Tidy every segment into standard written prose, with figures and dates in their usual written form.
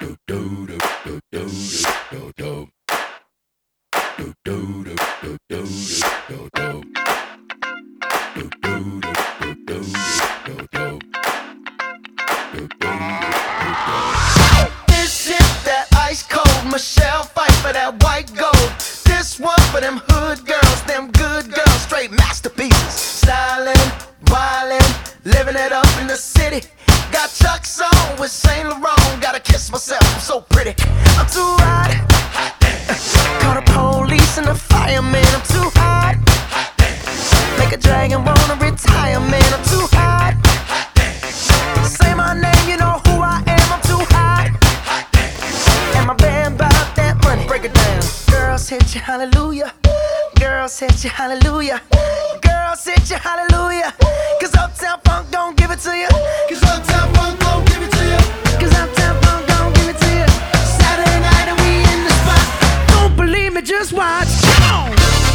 This shit that ice cold. Michelle fight for that white gold. This one for them hood girls, them good girls, straight masterpieces. Stylin', wildin', living it up in the city. Got Chuck's on with Saint Laurent. Gotta kiss myself, I'm so pretty. I'm too hot. Call the police and the fireman. I'm too hot. Make a dragon wanna retire, man. I'm too hot. Say my name, you know who I am. I'm too hot. And my band bout that money. Break it down. Girls hit you, hallelujah. Girls hit you, hallelujah. Girls hit you, hallelujah. Cause Uptown Funk don't give it to you. Cause Uptown Funk don't give it to you. Cause Uptown Funk don't give it to you. Saturday night and we in the spot. Don't believe me, just watch. Come on.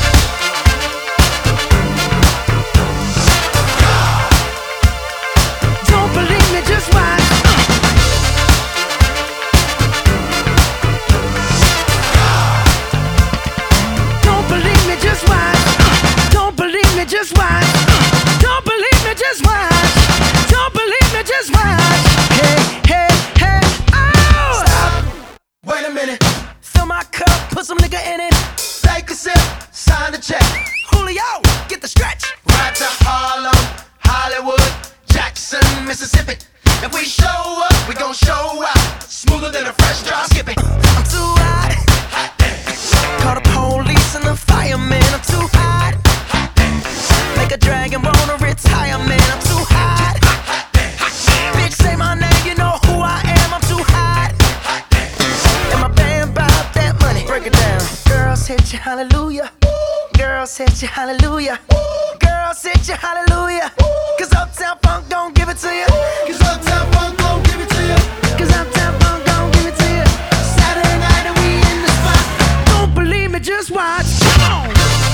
Don't believe me, just watch. Don't believe me, just watch. Don't believe me, just watch. Don't believe me, just watch. Don't believe me, just watch. Hey, hey, hey, oh! Stop. Wait a minute. Fill my cup, put some nigga in it. Take a sip, sign the check. Julio, get the stretch. Ride to Harlem, Hollywood, Jackson, Mississippi. If we show up, we gon' show out. Smoother than a fresh drop skipping. I'm too hot. Call the police and the fireman. I'm too hot. Make a dragon wanna retire, man. I'm too hot. Bitch, say my name, you know who I am. I'm too hot. And my band bout that money. Break it down. Girls hit you, hallelujah. Girls hit you, hallelujah. Girls hit you, hallelujah. Cause Uptown Funk don't give it to you. Cause Uptown Funk don't give it to you. Cause Uptown Funk don't give it to you. Saturday night and we in the spot. Don't believe me, just watch. Come on.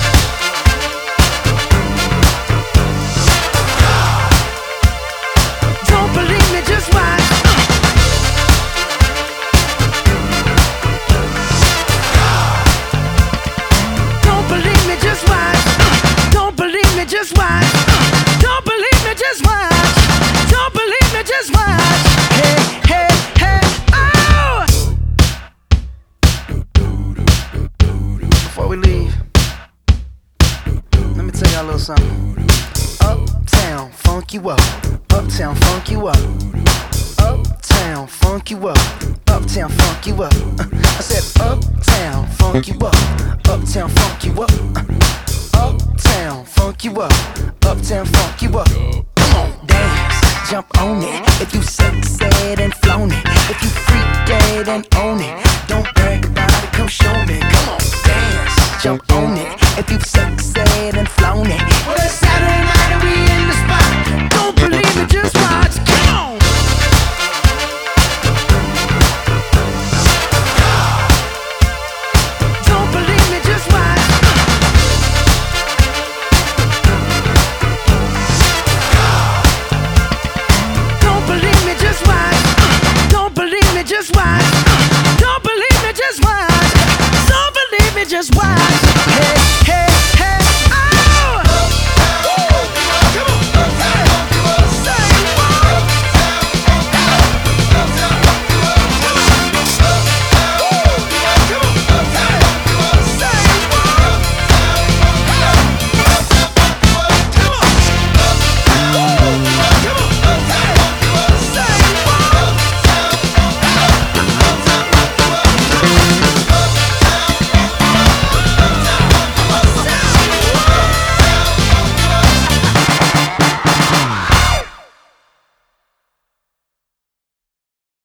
Don't believe me, just watch. Don't believe me, just watch. Don't believe me, just watch. Don't believe me, just watch. Don't believe me, just watch. Hey, hey, hey, oh! Before we leave, let me tell y'all a little something. Uptown, funk you up. Uptown, funk you up. Uptown, funk you up. Uptown, funk you up. I said uptown, funk you up. Uptown, funk you up. Uptown, funk you up. Uptown, funk you up. Come on, dance, jump on it. If you sexed and flown it. If you freak dead and own it. Don't brag about it, come show me. Come on, dance, jump on it. If you sexed and